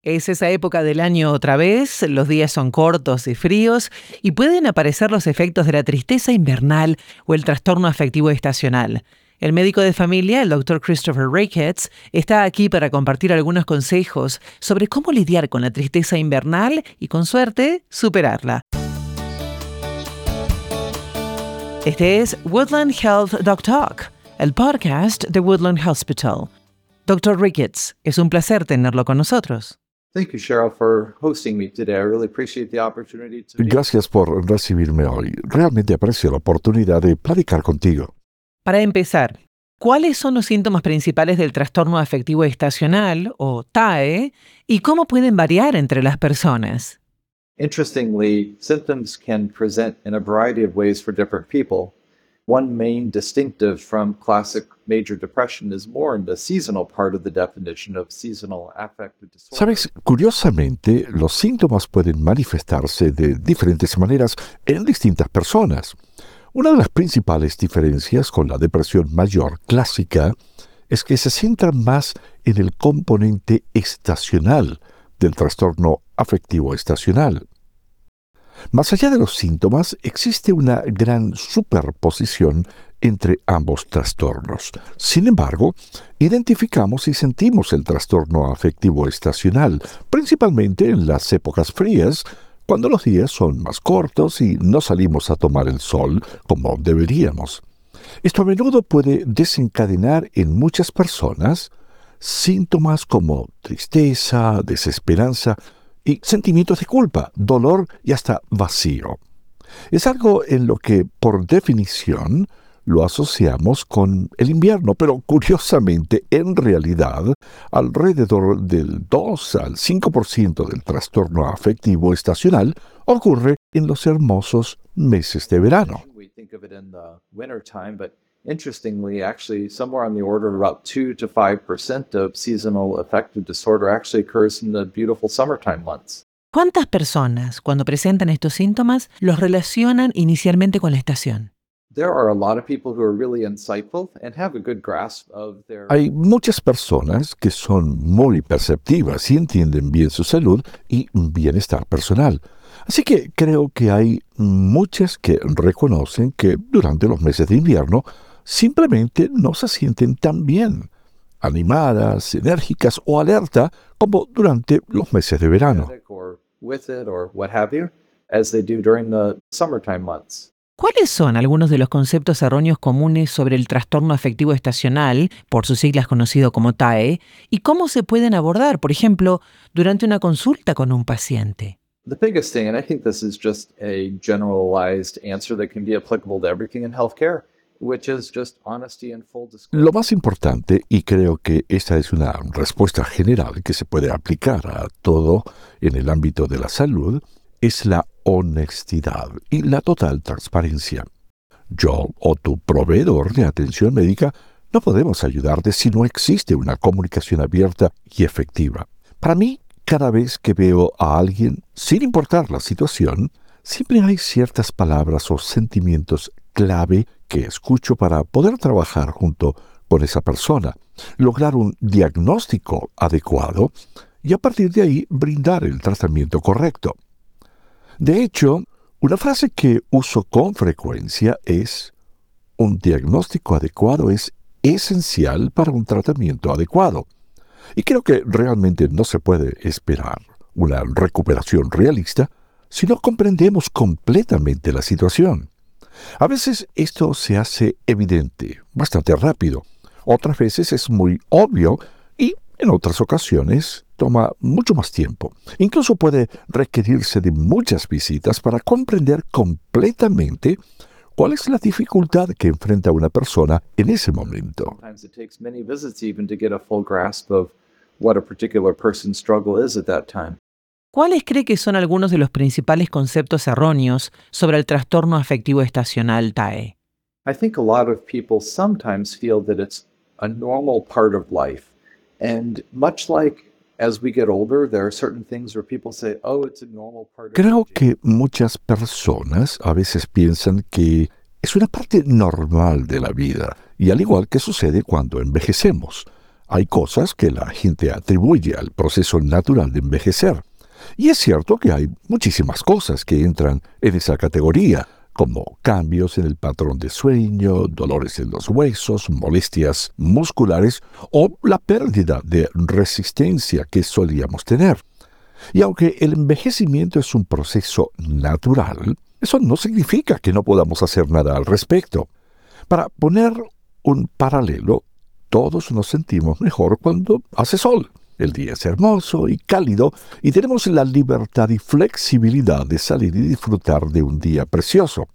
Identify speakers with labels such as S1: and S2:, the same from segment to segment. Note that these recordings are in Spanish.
S1: Es esa época del año otra vez, los días son cortos y fríos y pueden aparecer los efectos de la tristeza invernal o el trastorno afectivo estacional. El médico de familia, el Dr. Christopher Ricketts, está aquí para compartir algunos consejos sobre cómo lidiar con la tristeza invernal y, con suerte, superarla. Este es Woodland Health Doc Talk, el podcast de Woodland Hospital. Dr. Ricketts, es un placer tenerlo con nosotros.
S2: Thank you, Cheryl, for hosting me today. I really appreciate the opportunity to be...
S3: Gracias por recibirme hoy. Realmente aprecio la oportunidad de platicar contigo.
S1: Para empezar, ¿cuáles son los síntomas principales del trastorno afectivo estacional, o TAE, y cómo pueden variar entre las personas?
S2: Interestingly, symptoms can present in a variety of ways for different people. One main distinctive from classic major depression is more in the seasonal part of the definition of seasonal affective disorder.
S3: Sabes, curiosamente, los síntomas pueden manifestarse de diferentes maneras en distintas personas. Una de las principales diferencias con la depresión mayor clásica es que se centra más en el componente estacional del trastorno afectivo estacional. Más allá de los síntomas, existe una gran superposición entre ambos trastornos. Sin embargo, identificamos y sentimos el trastorno afectivo estacional, principalmente en las épocas frías, cuando los días son más cortos y no salimos a tomar el sol como deberíamos. Esto a menudo puede desencadenar en muchas personas síntomas como tristeza, desesperanza y sentimientos de culpa, dolor y hasta vacío. Es algo en lo que, por definición, lo asociamos con el invierno, pero curiosamente, en realidad, alrededor del 2 al 5% del trastorno afectivo estacional ocurre en los hermosos meses de verano.
S2: We think of it in the wintertime, but interestingly, actually, somewhere on the order of about 2 to 5% of seasonal affective disorder actually occurs in the beautiful summertime months.
S1: ¿Cuántas personas, cuando presentan estos síntomas, los relacionan inicialmente con la estación?
S2: There are a lot of people who are really insightful and have a good grasp of their...
S3: Hay muchas personas que son muy perceptivas y entienden bien su salud y bienestar personal. Así que creo que hay muchas que reconocen que durante los meses de invierno simplemente no se sienten tan bien, animadas, enérgicas o alerta como durante los meses de verano.
S2: or with it or what have you, as they do during the summertime months.
S1: ¿Cuáles son algunos de los conceptos erróneos comunes sobre el trastorno afectivo estacional, por sus siglas conocido como TAE, y cómo se pueden abordar, por ejemplo, durante una consulta con un paciente?
S2: The biggest thing, and I think this is just a generalized answer that can be applicable to everything in healthcare, which is just honesty and full disclosure.
S3: Lo más importante, y creo que esta es una respuesta general que se puede aplicar a todo en el ámbito de la salud, es la honestidad y la total transparencia. Yo o tu proveedor de atención médica no podemos ayudarte si no existe una comunicación abierta y efectiva. Para mí, cada vez que veo a alguien, sin importar la situación, siempre hay ciertas palabras o sentimientos clave que escucho para poder trabajar junto con esa persona, lograr un diagnóstico adecuado y a partir de ahí brindar el tratamiento correcto. De hecho, una frase que uso con frecuencia es: un diagnóstico adecuado es esencial para un tratamiento adecuado. Y creo que realmente no se puede esperar una recuperación realista si no comprendemos completamente la situación. A veces esto se hace evidente bastante rápido, otras veces es muy obvio y en otras ocasiones toma mucho más tiempo. Incluso puede requerirse de muchas visitas para comprender completamente cuál es la dificultad que enfrenta una persona en ese momento.
S2: Sometimes it takes many visits even to get a full grasp of what a particular person's struggle is at that time.
S1: ¿Cuáles cree que son algunos de los principales conceptos erróneos sobre el trastorno afectivo estacional TAE?
S2: I think a lot of people sometimes feel that it's a normal part of life. And much like as we get older, there are certain things where people say, oh, it's a normal part of
S3: Creo
S2: aging.
S3: que muchas personas a veces piensan que es una parte normal de la vida, y al igual que sucede cuando envejecemos. Hay cosas que la gente atribuye al proceso natural de envejecer. Y es cierto que hay muchísimas cosas que entran en esa categoría, como cambios en el patrón de sueño, dolores en los huesos, molestias musculares o la pérdida de resistencia que solíamos tener. Y aunque el envejecimiento es un proceso natural, eso no significa que no podamos hacer nada al respecto. Para poner un paralelo, todos nos sentimos mejor cuando hace sol. El día es hermoso y cálido y tenemos la libertad y flexibilidad de salir y disfrutar de un día precioso.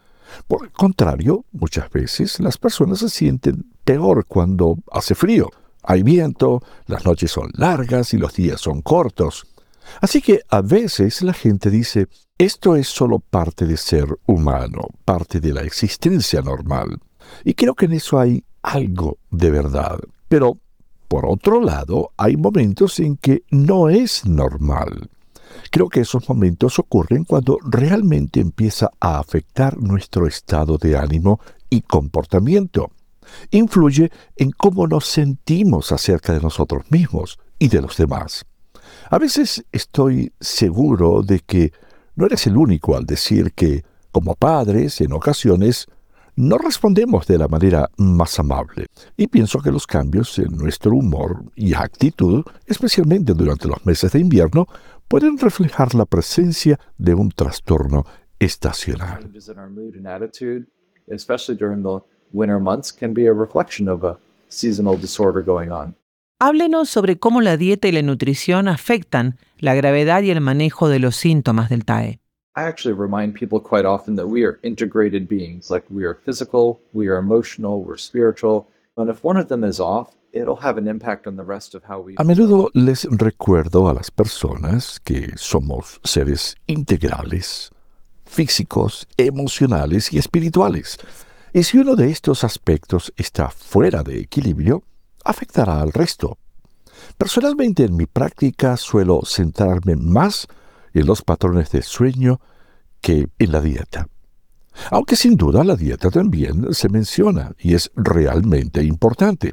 S3: Por el contrario, muchas veces las personas se sienten peor cuando hace frío. Hay viento, las noches son largas y los días son cortos. Así que a veces la gente dice, esto es solo parte de ser humano, parte de la existencia normal. Y creo que en eso hay algo de verdad. Pero, por otro lado, hay momentos en que no es normal. Creo que esos momentos ocurren cuando realmente empieza a afectar nuestro estado de ánimo y comportamiento. Influye en cómo nos sentimos acerca de nosotros mismos y de los demás. A veces estoy seguro de que no eres el único al decir que, como padres, en ocasiones, no respondemos de la manera más amable. Y pienso que los cambios en nuestro humor y actitud, especialmente durante los meses de invierno, pueden reflejar la presencia de un trastorno estacional.
S2: Changes in our mood and attitude, especially during the winter months, can be a reflection of a seasonal disorder going on.
S1: Háblenos sobre cómo la dieta y la nutrición afectan la gravedad y el manejo de los síntomas del TAE.
S2: I actually remind people quite often that we are integrated beings, like we are physical, we are emotional, we're spiritual, and if one of them is off, it'll have an impact on the rest of how we
S3: A menudo les recuerdo a las personas que somos seres integrales, físicos, emocionales y espirituales. Y si uno de estos aspectos está fuera de equilibrio, afectará al resto. Personalmente, en mi práctica suelo centrarme más en los patrones de sueño que en la dieta. Aunque sin duda la dieta también se menciona y es realmente importante.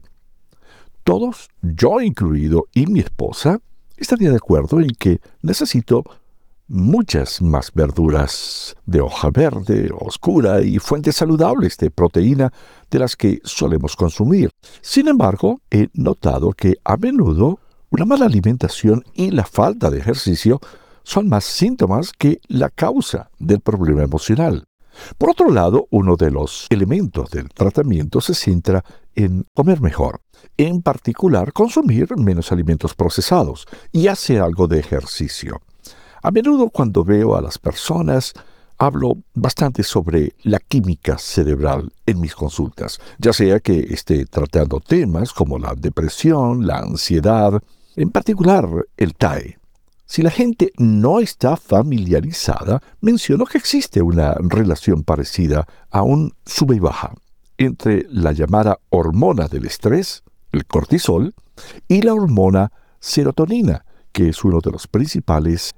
S3: Todos, yo incluido y mi esposa, estaría de acuerdo en que necesito muchas más verduras de hoja verde, oscura y fuentes saludables de proteína de las que solemos consumir. Sin embargo, he notado que a menudo una mala alimentación y la falta de ejercicio son más síntomas que la causa del problema emocional. Por otro lado, uno de los elementos del tratamiento se centra en comer mejor, en particular consumir menos alimentos procesados y hacer algo de ejercicio. A menudo cuando veo a las personas, hablo bastante sobre la química cerebral en mis consultas, ya sea que esté tratando temas como la depresión, la ansiedad, en particular el TAE. Si la gente no está familiarizada, menciono que existe una relación parecida a un sube y baja entre la llamada hormona del estrés, el cortisol, y la hormona serotonina, que es uno de los principales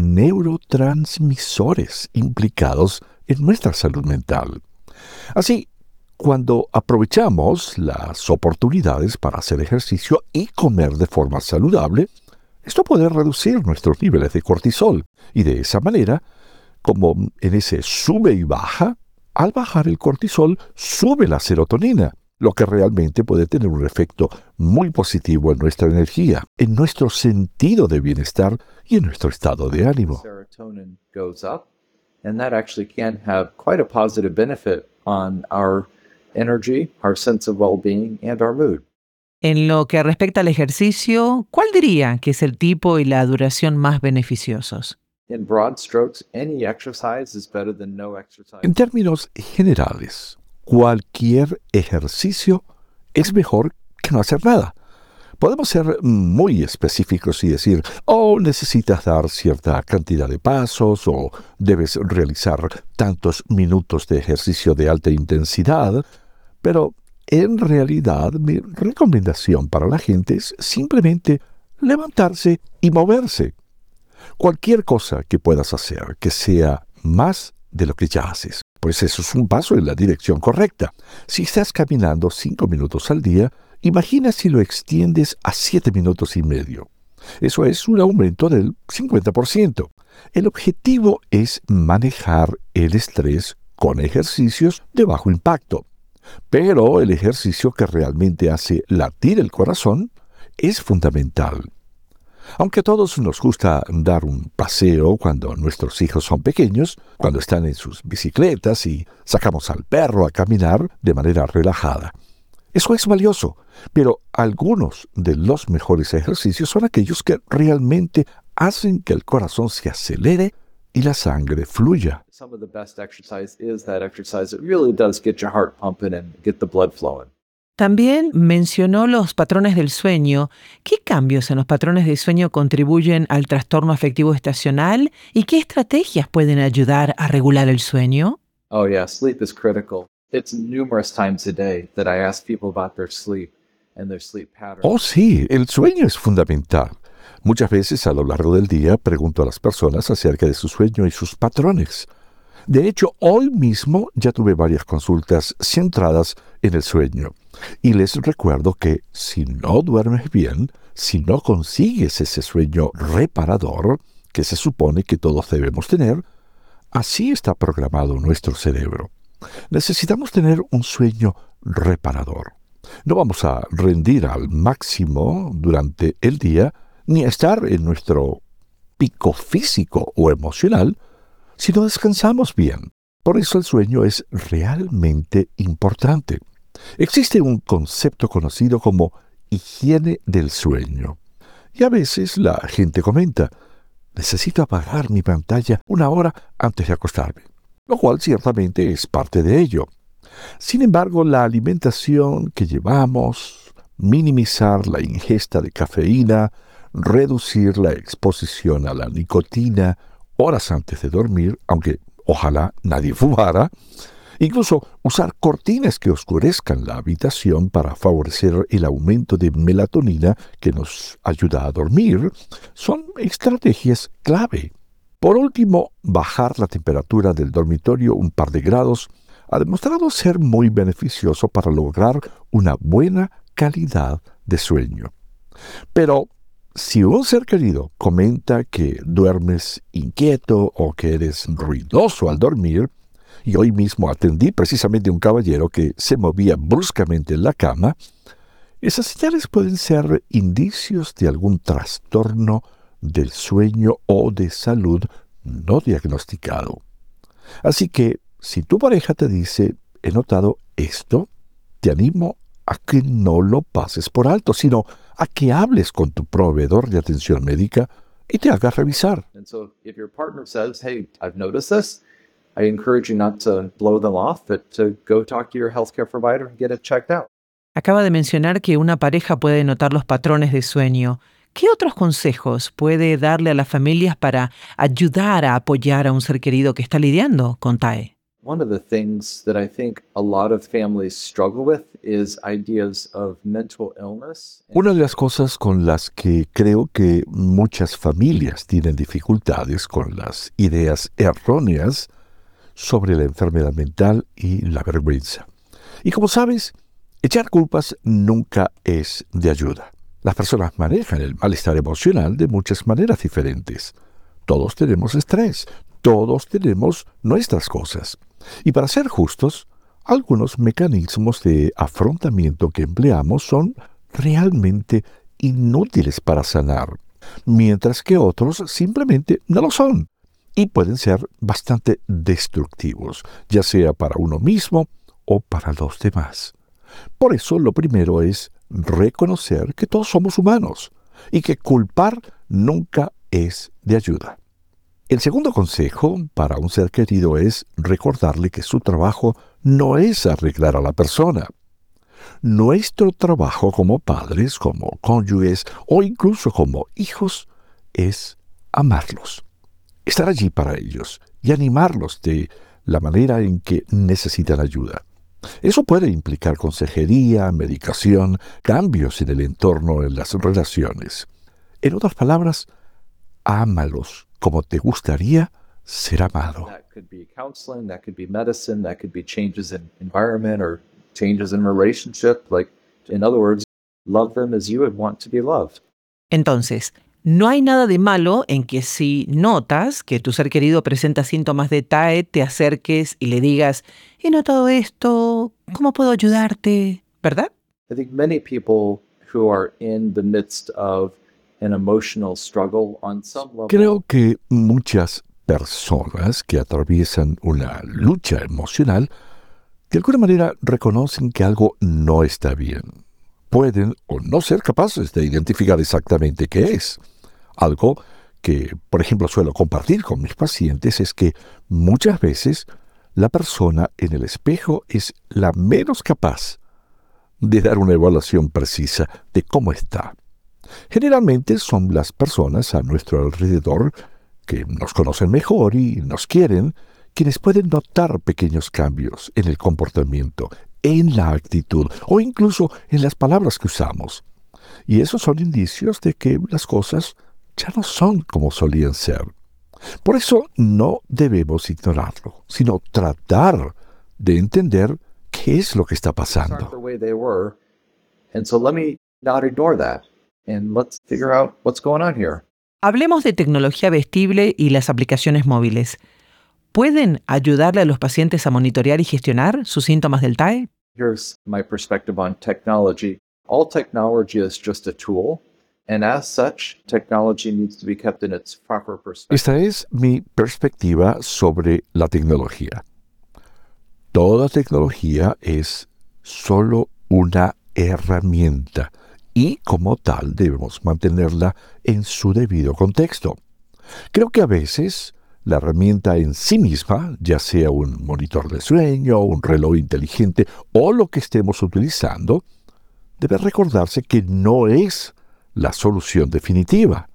S3: neurotransmisores implicados en nuestra salud mental. Así, cuando aprovechamos las oportunidades para hacer ejercicio y comer de forma saludable, esto puede reducir nuestros niveles de cortisol y de esa manera, como en ese sube y baja, al bajar el cortisol sube la serotonina, lo que realmente puede tener un efecto muy positivo en nuestra energía, en nuestro sentido de bienestar y en nuestro estado de ánimo.
S2: serotonin goes up, and that actually can have quite a positive benefit on our energy, our sense of well-being, and our mood.
S1: En lo que respecta al ejercicio, ¿cuál diría que es el tipo y la duración más beneficiosos?
S2: In broad strokes, any exercise is better than no exercise.
S3: En términos generales, cualquier ejercicio es mejor que no hacer nada. Podemos ser muy específicos y decir, necesitas dar cierta cantidad de pasos o debes realizar tantos minutos de ejercicio de alta intensidad, pero en realidad mi recomendación para la gente es simplemente levantarse y moverse. Cualquier cosa que puedas hacer que sea más de lo que ya haces, pues eso es un paso en la dirección correcta. Si estás caminando 5 minutos al día, Imagina si lo extiendes a 7 minutos y medio. Eso es un aumento del 50%. El objetivo es manejar el estrés con ejercicios de bajo impacto. Pero el ejercicio que realmente hace latir el corazón es fundamental. Aunque a todos nos gusta dar un paseo cuando nuestros hijos son pequeños, cuando están en sus bicicletas y sacamos al perro a caminar de manera relajada. Eso es valioso, pero algunos de los mejores ejercicios son aquellos que realmente hacen que el corazón se acelere y la sangre fluya.
S2: Some of the best exercise is that exercise that really does get your heart pumping and get the blood flowing.
S1: También mencionó los patrones del sueño. ¿Qué cambios en los patrones de sueño contribuyen al trastorno afectivo estacional y qué estrategias pueden ayudar a regular el sueño?
S2: Oh yeah, sleep is critical. It's numerous times a day that I ask people about their sleep and their sleep patterns.
S3: Oh sí, el sueño es fundamental. Muchas veces a lo largo del día pregunto a las personas acerca de su sueño y sus patrones. De hecho, hoy mismo ya tuve varias consultas centradas en el sueño. Y les recuerdo que si no duermes bien, si no consigues ese sueño reparador que se supone que todos debemos tener, así está programado nuestro cerebro. Necesitamos tener un sueño reparador. No vamos a rendir al máximo durante el día, ni a estar en nuestro pico físico o emocional, si no descansamos bien. Por eso el sueño es realmente importante. Existe un concepto conocido como higiene del sueño. Y a veces la gente comenta, necesito apagar mi pantalla 1 hora antes de acostarme, lo cual ciertamente es parte de ello. Sin embargo, la alimentación que llevamos, minimizar la ingesta de cafeína, reducir la exposición a la nicotina horas antes de dormir, aunque ojalá nadie fumara, incluso usar cortinas que oscurezcan la habitación para favorecer el aumento de melatonina que nos ayuda a dormir, son estrategias clave. Por último, bajar la temperatura del dormitorio un par de grados ha demostrado ser muy beneficioso para lograr una buena calidad de sueño. Pero si un ser querido comenta que duermes inquieto o que eres ruidoso al dormir, y hoy mismo atendí precisamente a un caballero que se movía bruscamente en la cama, esas señales pueden ser indicios de algún trastorno del sueño o de salud no diagnosticado. Así que, si tu pareja te dice, he notado esto, te animo a que no lo pases por alto, sino a que hables con tu proveedor de atención médica y te hagas revisar.
S2: And so if your partner says, hey, I've noticed this, I encourage you not to blow them off, but to go talk to your healthcare provider and get it checked out.
S1: Acaba de mencionar que una pareja puede notar los patrones de sueño. ¿Qué otros consejos puede darle a las familias para ayudar a apoyar a un ser querido que está lidiando con TAE?
S2: One of the things that I think a lot of families struggle with is ideas of mental illness.
S3: Una de las cosas con las que creo que muchas familias tienen dificultades con las ideas erróneas sobre la enfermedad mental y la vergüenza. Y como sabes, echar culpas nunca es de ayuda. Las personas manejan el malestar emocional de muchas maneras diferentes. Todos tenemos estrés, todos tenemos nuestras cosas. Y para ser justos, algunos mecanismos de afrontamiento que empleamos son realmente inútiles para sanar, mientras que otros simplemente no lo son y pueden ser bastante destructivos, ya sea para uno mismo o para los demás. Por eso lo primero es reconocer que todos somos humanos y que culpar nunca es de ayuda. El segundo consejo para un ser querido es recordarle que su trabajo no es arreglar a la persona. Nuestro trabajo como padres, como cónyuges o incluso como hijos es amarlos, estar allí para ellos y animarlos de la manera en que necesitan ayuda. Eso puede implicar consejería, medicación, cambios en el entorno, en las relaciones. En otras palabras, ámalos como te gustaría ser amado.
S2: That could be counseling, that could be medicine, that could be changes in environment or changes in relationship. Like, in other words, Love them as you would want to be loved.
S1: Entonces, no hay nada de malo en que si notas que tu ser querido presenta síntomas de TAE, te acerques y le digas, he notado esto, ¿cómo puedo ayudarte? ¿Verdad?
S2: I think many people who are in the midst of an emotional struggle on some level
S3: Creo que muchas personas que atraviesan una lucha emocional de alguna manera reconocen que algo no está bien. Pueden o no ser capaces de identificar exactamente qué es. Algo que, por ejemplo, suelo compartir con mis pacientes es que muchas veces la persona en el espejo es la menos capaz de dar una evaluación precisa de cómo está. Generalmente son las personas a nuestro alrededor que nos conocen mejor y nos quieren, quienes pueden notar pequeños cambios en el comportamiento, en la actitud o incluso en las palabras que usamos. Y esos son indicios de que las cosas ya no son como solían ser. Por eso no debemos ignorarlo, sino tratar de entender qué es lo que está
S2: aren't
S3: pasando.
S2: the way they were. And so let me not ignore that. And let's figure out what's going on here.
S1: Hablemos de tecnología vestible y las aplicaciones móviles. ¿Pueden ayudarle a los pacientes a monitorear y gestionar sus síntomas del TAE?
S2: Here's my perspective on technology. All technology is just a tool. And as such, technology needs to be kept in its proper perspective.
S3: Esta es mi perspectiva sobre la tecnología. Toda tecnología es solo una herramienta y como tal debemos mantenerla en su debido contexto. Creo que a veces la herramienta en sí misma, ya sea un monitor de sueño, un reloj inteligente o lo que estemos utilizando, debe recordarse que no es la solución definitiva.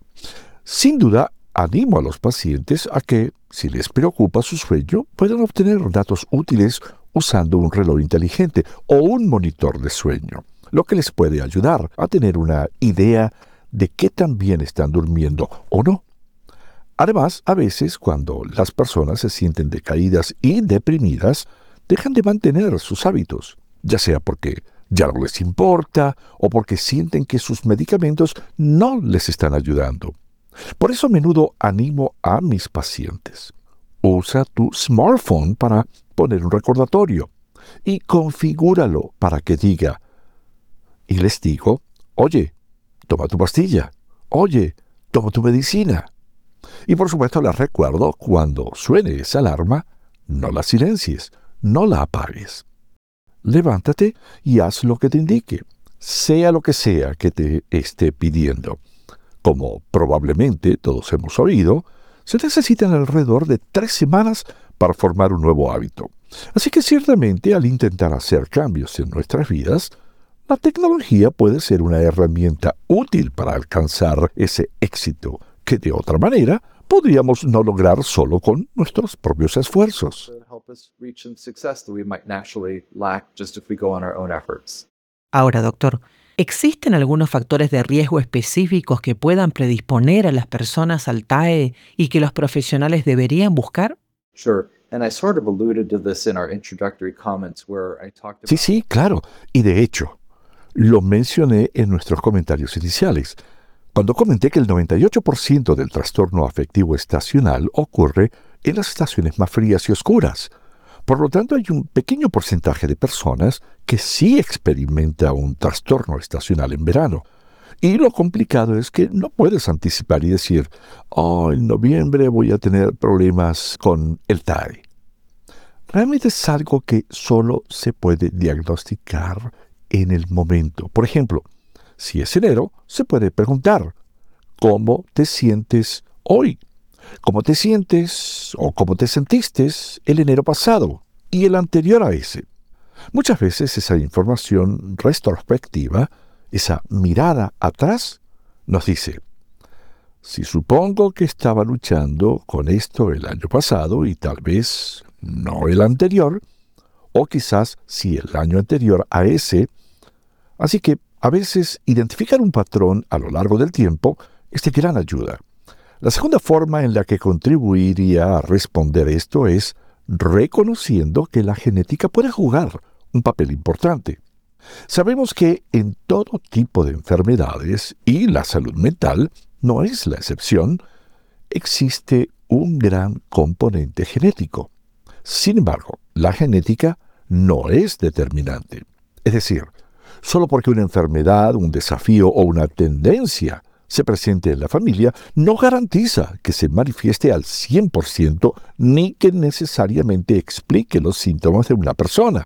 S3: Sin duda, animo a los pacientes a que, si les preocupa su sueño, puedan obtener datos útiles usando un reloj inteligente o un monitor de sueño, lo que les puede ayudar a tener una idea de qué tan bien están durmiendo o no. Además, a veces, cuando las personas se sienten decaídas y deprimidas, dejan de mantener sus hábitos, ya sea porque ya no les importa o porque sienten que sus medicamentos no les están ayudando. Por eso a menudo animo a mis pacientes. Usa tu smartphone para poner un recordatorio y configúralo para que diga, y les digo, oye, toma tu pastilla, oye, toma tu medicina. Y por supuesto les recuerdo, cuando suene esa alarma, no la silencies, no la apagues. Levántate y haz lo que te indique, sea lo que sea que te esté pidiendo. Como probablemente todos hemos oído, se necesitan alrededor de 3 semanas para formar un nuevo hábito. Así que ciertamente al intentar hacer cambios en nuestras vidas, la tecnología puede ser una herramienta útil para alcanzar ese éxito que de otra manera podríamos no lograr solo con nuestros propios esfuerzos.
S2: To help us reach some success that we might naturally lack just if we go on our own efforts.
S1: Ahora, doctor, ¿existen algunos factores de riesgo específicos que puedan predisponer a las personas al TAE y que los profesionales deberían buscar?
S2: Sure. And I sort of alluded to this in our introductory comments where I talked about
S3: Sí, claro. Y de hecho, lo mencioné en nuestros comentarios iniciales, cuando comenté que el 98% del trastorno afectivo estacional ocurre en las estaciones más frías y oscuras. Por lo tanto, hay un pequeño porcentaje de personas que sí experimenta un trastorno estacional en verano. Y lo complicado es que no puedes anticipar y decir, en noviembre voy a tener problemas con el TAE. Realmente es algo que solo se puede diagnosticar en el momento. Por ejemplo, si es enero, se puede preguntar, ¿cómo te sientes hoy? ¿Cómo te sientes o cómo te sentiste el enero pasado y el anterior a ese? Muchas veces esa información retrospectiva, esa mirada atrás, nos dice, si supongo que estaba luchando con esto el año pasado y tal vez no el anterior, o quizás sí el año anterior a ese, así que a veces identificar un patrón a lo largo del tiempo es de gran ayuda. La segunda forma en la que contribuiría a responder esto es reconociendo que la genética puede jugar un papel importante. Sabemos que en todo tipo de enfermedades, y la salud mental no es la excepción, existe un gran componente genético. Sin embargo, la genética no es determinante. Es decir, solo porque una enfermedad, un desafío o una tendencia se presente en la familia, no garantiza que se manifieste al 100% ni que necesariamente explique los síntomas de una persona.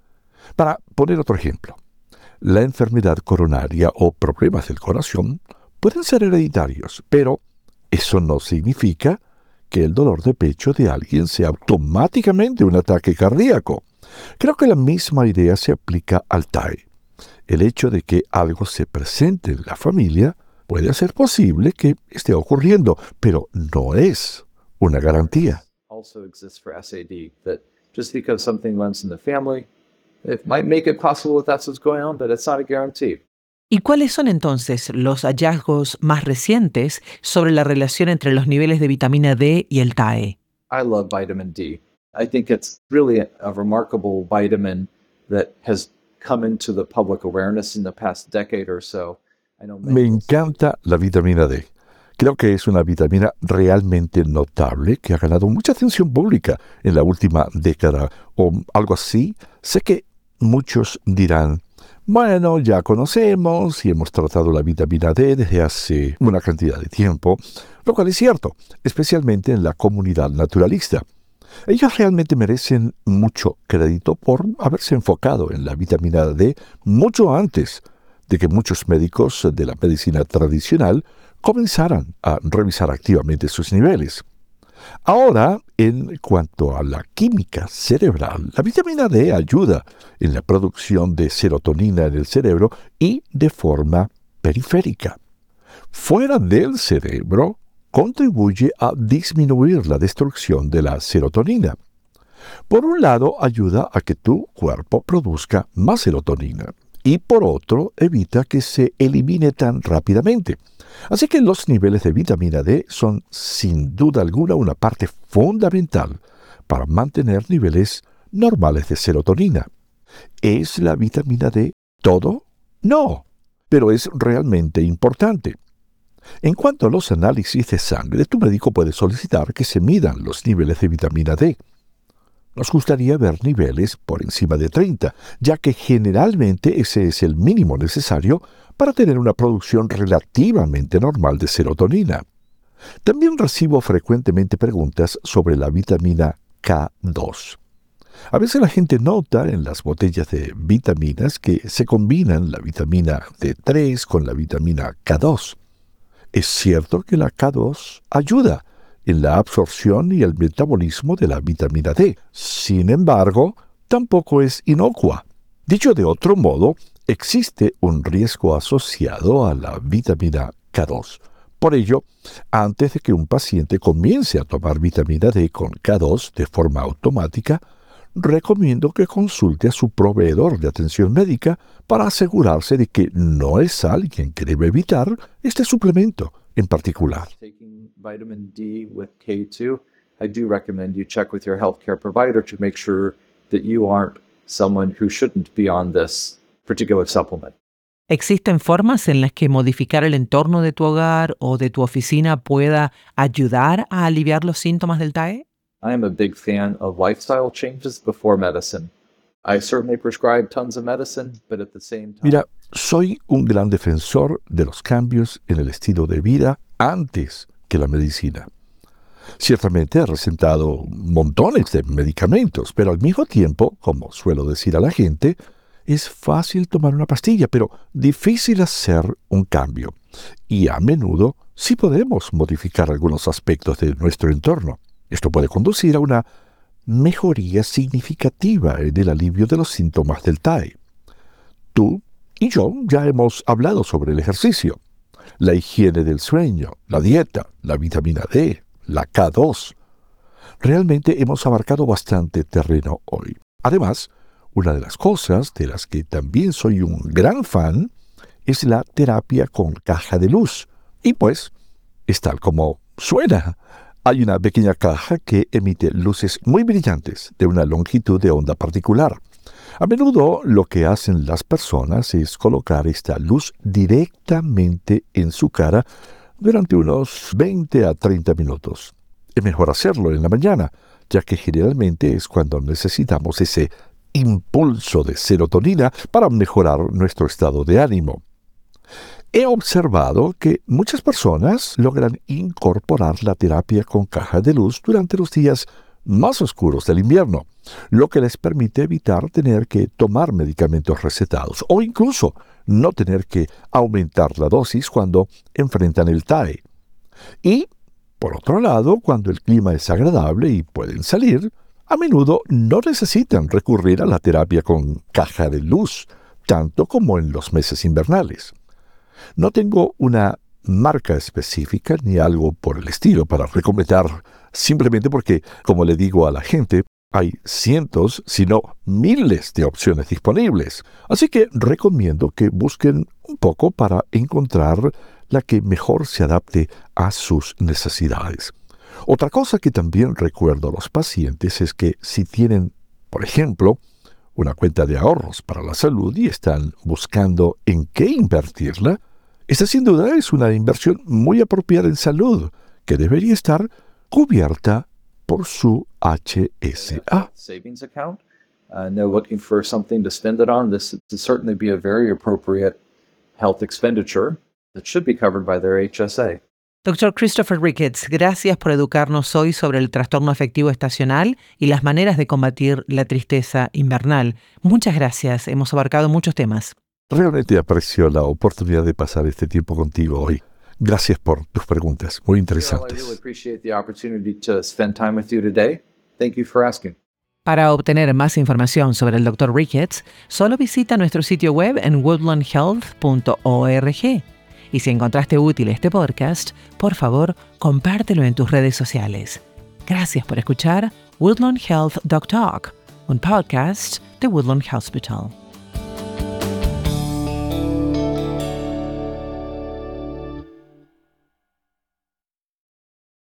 S3: Para poner otro ejemplo, la enfermedad coronaria o problemas del corazón pueden ser hereditarios, pero eso no significa que el dolor de pecho de alguien sea automáticamente un ataque cardíaco. Creo que la misma idea se aplica al TAE. El hecho de que algo se presente en la familia puede hacer posible que esté ocurriendo, pero no es una garantía.
S2: Also exists for SAD, that just because something runs in the family, it might make it possible that that's what's going on, but it's not a guarantee.
S1: ¿Y cuáles son entonces los hallazgos más recientes sobre la relación entre los niveles de vitamina D y el TAE?
S2: I love vitamin D. I think it's really a remarkable vitamin that has come into the public awareness in the past decade or so. I know
S3: Me encanta la vitamina D. Creo que es una vitamina realmente notable que ha ganado mucha atención pública en la última década o algo así. Sé que muchos dirán, bueno, ya conocemos y hemos tratado la vitamina D desde hace una cantidad de tiempo, lo cual es cierto, especialmente en la comunidad naturalista. Ellos realmente merecen mucho crédito por haberse enfocado en la vitamina D mucho antes de que muchos médicos de la medicina tradicional comenzaran a revisar activamente sus niveles. Ahora, en cuanto a la química cerebral, la vitamina D ayuda en la producción de serotonina en el cerebro y de forma periférica. Fuera del cerebro, contribuye a disminuir la destrucción de la serotonina. Por un lado, ayuda a que tu cuerpo produzca más serotonina y por otro, evita que se elimine tan rápidamente. Así que los niveles de vitamina D son sin duda alguna una parte fundamental para mantener niveles normales de serotonina. ¿Es la vitamina D todo? No, pero es realmente importante. En cuanto a los análisis de sangre, tu médico puede solicitar que se midan los niveles de vitamina D. Nos gustaría ver niveles por encima de 30, ya que generalmente ese es el mínimo necesario para tener una producción relativamente normal de serotonina. También recibo frecuentemente preguntas sobre la vitamina K2. A veces la gente nota en las botellas de vitaminas que se combinan la vitamina D3 con la vitamina K2. Es cierto que la K2 ayuda en la absorción y el metabolismo de la vitamina D. Sin embargo, tampoco es inocua. Dicho de otro modo, existe un riesgo asociado a la vitamina K2. Por ello, antes de que un paciente comience a tomar vitamina D con K2 de forma automática, recomiendo que consulte a su proveedor de atención médica para asegurarse de que no es alguien que debe evitar este suplemento en particular.
S2: Taking vitamin D with K2, I do recommend you check with your healthcare provider to make sure that you aren't someone who shouldn't be on this particular supplement.
S1: ¿Existen formas en las que modificar el entorno de tu hogar o de tu oficina pueda ayudar a aliviar los síntomas del TAE?
S2: I am a big fan of lifestyle changes before medicine. I certainly prescribe tons of medicine, but at the same time...
S3: Mira, soy un gran defensor de los cambios en el estilo de vida antes que la medicina. Ciertamente he recetado montones de medicamentos, pero al mismo tiempo, como suelo decir a la gente, es fácil tomar una pastilla, pero difícil hacer un cambio. Y a menudo sí podemos modificar algunos aspectos de nuestro entorno. Esto puede conducir a una mejoría significativa en el alivio de los síntomas del TAE. Tú y yo ya hemos hablado sobre el ejercicio, la higiene del sueño, la dieta, la vitamina D, la K2. Realmente hemos abarcado bastante terreno hoy. Además, una de las cosas de las que también soy un gran fan es la terapia con caja de luz. Y pues, es tal como suena. Hay una pequeña caja que emite luces muy brillantes de una longitud de onda particular. A menudo lo que hacen las personas es colocar esta luz directamente en su cara durante unos 20 a 30 minutos. Es mejor hacerlo en la mañana, ya que generalmente es cuando necesitamos ese impulso de serotonina para mejorar nuestro estado de ánimo. He observado que muchas personas logran incorporar la terapia con caja de luz durante los días más oscuros del invierno, lo que les permite evitar tener que tomar medicamentos recetados o incluso no tener que aumentar la dosis cuando enfrentan el TAE. Y, por otro lado, cuando el clima es agradable y pueden salir, a menudo no necesitan recurrir a la terapia con caja de luz, tanto como en los meses invernales. No tengo una marca específica ni algo por el estilo para recomendar, simplemente porque, como le digo a la gente, hay cientos, si no miles de opciones disponibles. Así que recomiendo que busquen un poco para encontrar la que mejor se adapte a sus necesidades. Otra cosa que también recuerdo a los pacientes es que si tienen, por ejemplo, una cuenta de ahorros para la salud y están buscando en qué invertirla, esta sin duda es una inversión muy apropiada en salud, que debería estar cubierta por su HSA.
S2: Savings account, and they're looking for something to spend it on. This would certainly be a very appropriate health expenditure that should be covered by their HSA.
S1: Dr. Christopher Ricketts, gracias por educarnos hoy sobre el trastorno afectivo estacional y las maneras de combatir la tristeza invernal. Muchas gracias, hemos abarcado muchos temas.
S3: Realmente aprecio la oportunidad de pasar este tiempo contigo hoy. Gracias por tus preguntas, muy
S2: I really
S3: interesantes.
S2: appreciate the opportunity to spend time with you today. Thank you for asking.
S1: Para obtener más información sobre el Dr. Ricketts, solo visita nuestro sitio web en woodlandhealth.org. Y si encontraste útil este podcast, por favor, compártelo en tus redes sociales. Gracias por escuchar Woodland Health Doc Talk, un podcast de Woodland Hospital.